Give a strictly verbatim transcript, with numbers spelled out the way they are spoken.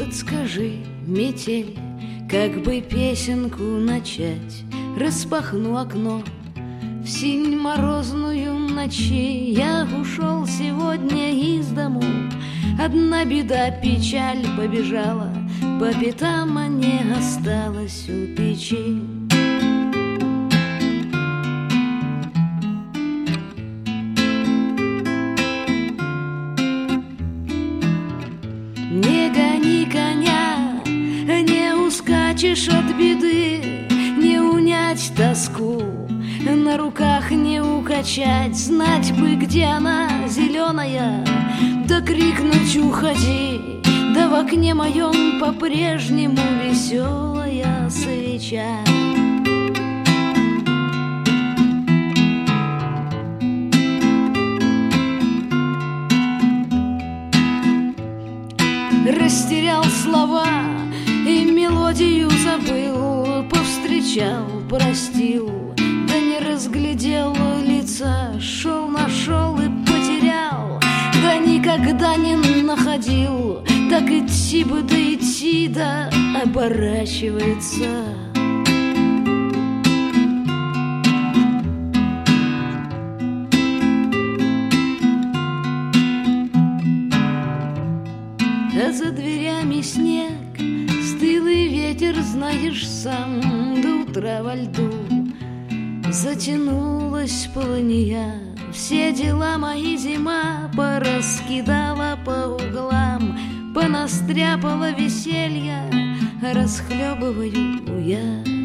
Подскажи, метель, как бы песенку начать. Распахну окно в синь морозную ночи. Я ушел сегодня из дому. Одна беда, печаль побежала по пятам, а не осталась у печи. Не гони коня, не ускачешь от беды, не унять тоску, на руках не укачать. Знать бы, где она, зеленая, да крикнуть уходи. Да в окне моем по-прежнему веселая свеча. Растерял слова и мелодию забыл. Повстречал, простил, да не разглядел лица. Шел, нашел и потерял, да никогда не находил. Так идти бы, да идти, да оборачивается. А за дверями снег, стылый ветер, знаешь сам, до утра во льду затянулась полынья. Все дела мои зима пораскидала по углам, понастряпала веселья, расхлебываю я.